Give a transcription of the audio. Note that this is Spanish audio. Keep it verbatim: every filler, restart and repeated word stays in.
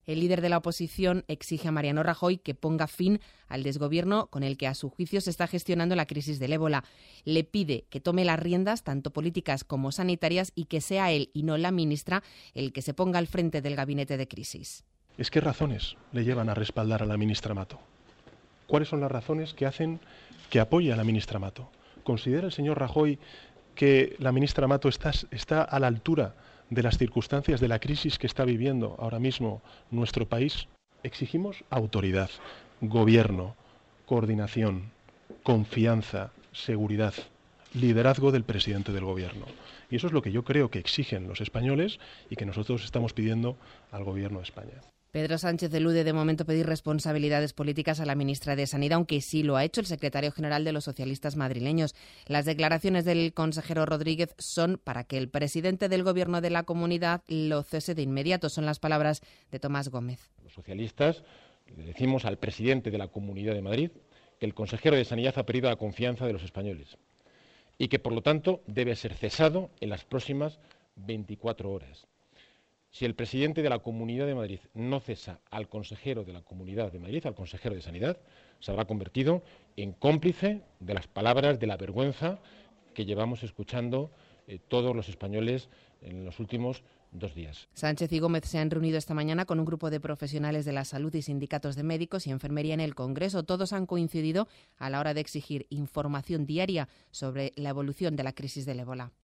El líder de la oposición exige a Mariano Rajoy que ponga fin al desgobierno con el que a su juicio se está gestionando la crisis del ébola. Le pide que tome las riendas, tanto políticas como sanitarias, y que sea él y no la ministra el que se ponga al frente del gabinete de crisis. Es que razones le llevan a respaldar a la ministra Mato. ¿Cuáles son las razones que hacen que apoye a la ministra Mato? ¿Considera el señor Rajoy que la ministra Mato está, está a la altura de las circunstancias de la crisis que está viviendo ahora mismo nuestro país? Exigimos autoridad, gobierno, coordinación, confianza, seguridad, liderazgo del presidente del gobierno. Y eso es lo que yo creo que exigen los españoles y que nosotros estamos pidiendo al gobierno de España. Pedro Sánchez elude de momento pedir responsabilidades políticas a la ministra de Sanidad, aunque sí lo ha hecho el secretario general de los socialistas madrileños. Las declaraciones del consejero Rodríguez son para que el presidente del gobierno de la comunidad lo cese de inmediato. Son las palabras de Tomás Gómez. Los socialistas le decimos al presidente de la Comunidad de Madrid que el consejero de Sanidad ha perdido la confianza de los españoles y que, por lo tanto, debe ser cesado en las próximas veinticuatro horas. Si el presidente de la Comunidad de Madrid no cesa al consejero de la Comunidad de Madrid, al consejero de Sanidad, se habrá convertido en cómplice de las palabras de la vergüenza que llevamos escuchando eh, todos los españoles en los últimos dos días. Sánchez y Gómez se han reunido esta mañana con un grupo de profesionales de la salud y sindicatos de médicos y enfermería en el Congreso. Todos han coincidido a la hora de exigir información diaria sobre la evolución de la crisis del ébola.